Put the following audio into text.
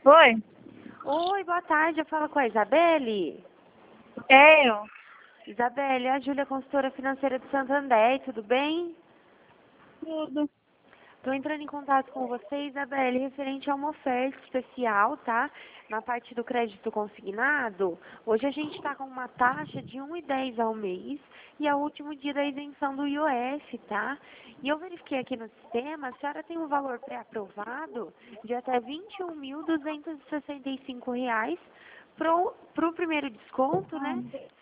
Oi, Oi, boa tarde. Eu falo com a Isabelle. é eu. Isabelle, é a Júlia, consultora financeira do Santander, tudo bem? Tudo. Estou entrando em contato com você, Isabelle, referente a uma oferta especial, tá? Na parte do crédito consignado. Hoje a gente está com uma taxa de 1,10 ao mês e é o último dia da isenção do IOF, tá? E eu verifiquei aqui no sistema, a senhora tem um valor pré-aprovado de até R$ 21.265 para o primeiro desconto, né?